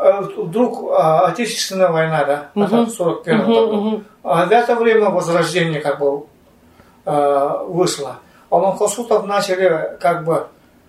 вдруг Отечественная война, да, в 41 году. А в это время возрождение как бы вышло. Алан-Косутов начали как бы,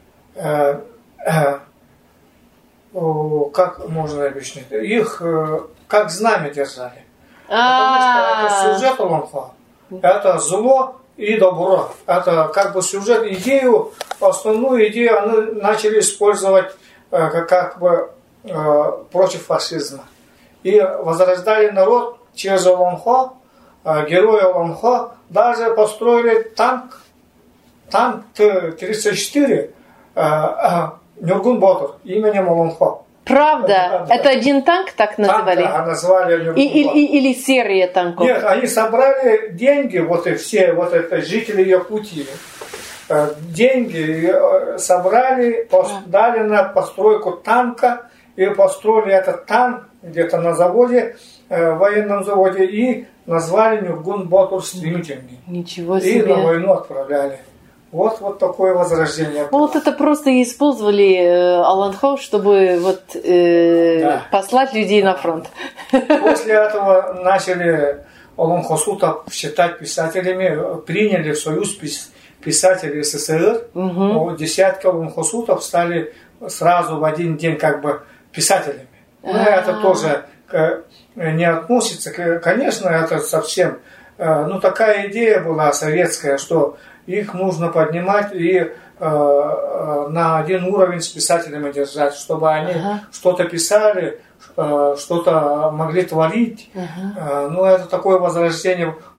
как можно объяснить, их как знамя держали. Потому что это сюжет Алан-Косутова. Это зло и добро. Это как бы сюжет, идею, основную идею они начали использовать как бы против фашизма. И возрождали народ через Алан-Косу, герои Алан-Косу. Даже построили танк 34 Нюргун Батур именем Алан-Косу. Правда? Это один танк так называли? Танк, назвали или серия танков? Нет, они собрали деньги, вот и все, вот это жители Якутии. Деньги собрали, дали на постройку танка, и построили этот танк где-то на заводе, военном заводе, и назвали Нюргун Батур стремительный. Ничего себе. И на войну отправляли. Вот такое возрождение. Вот это просто использовали Алан-Косу, чтобы послать людей на фронт. После этого начали Алан-Косутов считать писателями, приняли в Союз писателей СССР. Десятки Алан-Косутов стали сразу в один день как бы писателями. Но это тоже не относится, конечно, это совсем, такая идея была советская, что их нужно поднимать и на один уровень с писателями держать, чтобы они что-то писали, что-то могли творить. Это такое возрождение.